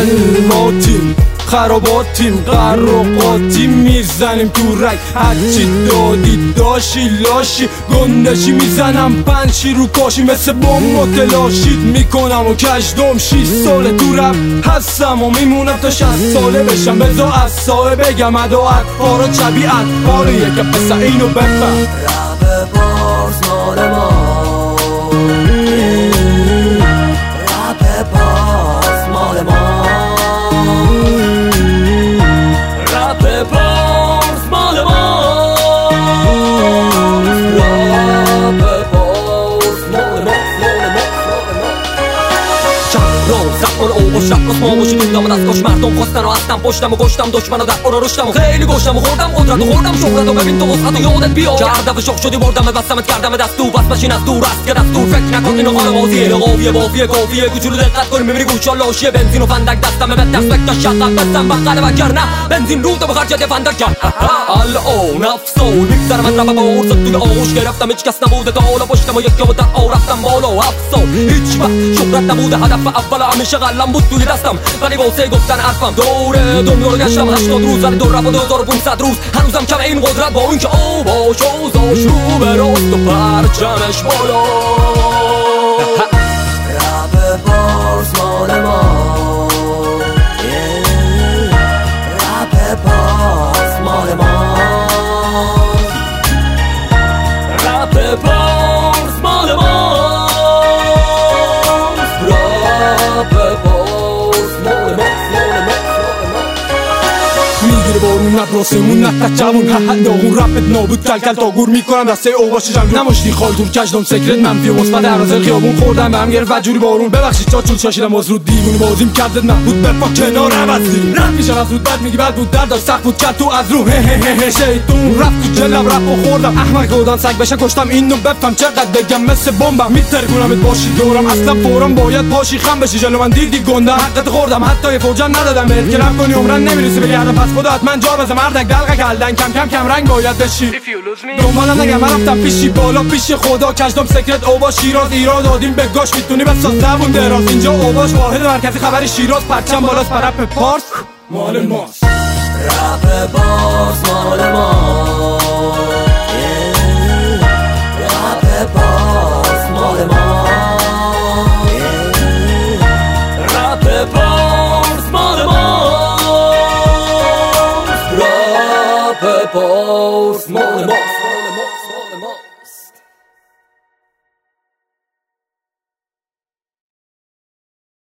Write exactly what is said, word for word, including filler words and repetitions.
ما تیم خراباتیم قراقاتیم میزنیم تو رگ هرچی دادی داشی لاشی گندشی میزنم پنچی رو کاشی مثل بوم و تلاشید میکنم و کشدم شیش ساله تو رب هستم و میمونم تا شصت ساله بشم بزا از سایه بگم ادا اطفار و چبی اطفار یکم پس اینو بفهم رب بارز مال ما رب بارز مال ما زمان او و شب روز ما باشی دوندم و دستگاش مردم خواستن و هستم پشتم و گشتم دشمن و دفعه رو رشتم و خیلی گشتم و خوردم قدرت و خوردم شهرت و ببین تو وسط و یادت بیاد که هر دفعه شخ شدی بردم بستمت کردم دست تو بس بشین از دور است که دستور فکر نکن اینو حال بازیه اینو قاویه بافیه کافیه کوچولو دقت کنی میبینی گوشا لاشیه بنزین و فندک دستم به دست فکر شقق بستم بقل وگر نه بنزین رو تو بخرجت یه فندک کرد الان افسون میگذرم از رب بارز توی آغوش گرفتم هیچ کس نبوده تا حالا پشتم و یک جا در آ رفتم بالا افسون هیچ وقت شهرت نبوده هدف اول همیشه قلم بود توی دستم ولی واسه گفتن حرفم دوره دنیا رو گشتم هشتاد روز ولی دور رفت و دو هزار و پونصد روز هنوزم کم این قدرت با این که آواش اوزاش رو به راست و پرچمش بالا رب بارز مال ما رب بارز مال ما رب بارز مال ما میگیره بارون نبراسمون نتت جوون حد داغون رپت نابود کلکل تا گور میکنم دسته اوباش جنگ نماشتی خال دور کشدم سکرت منفی و مثبت در حاضر خیابون خوردم به هم گرفت و جوری بارون ببخشید چاچون شاشیدم باز رو دیوونی بازیم کردت نبود بپا کنار عوضی رفت میشم از رود بد میگی بد بود در داشت سخت بود کرد تو از رو هه هه هه شیطون رفت تو جلم رفت و خوردم احمق خودان سگ بشه کشتم اینو بفهم چقدر بگم مثل بمبم میترکونمت باشی دورم اصلا فورم باید پاشی خم بشی جلو من دیدی گنده حقت خوردم حتی یه فوجم ندادم بهت که رفت کنی عمرن نمیرسی بگردم پس خدا حتما جا بزن مردک دلقه کلدن کم کم کم رنگ باید بشی دنبالم نگم من رفتم پیشی بالا پیش خدا کشدم سکرت اوبا شیراز ایران دادیم به گاش میتونی بساز زبون دراز اینجا اوباش واحد مرکزی خبری شیراز پرچم بالاست پرپ پارس مال ماست رب بارز مال ما رب بارز مال ما رب بارز مال ما رب بارز مال ما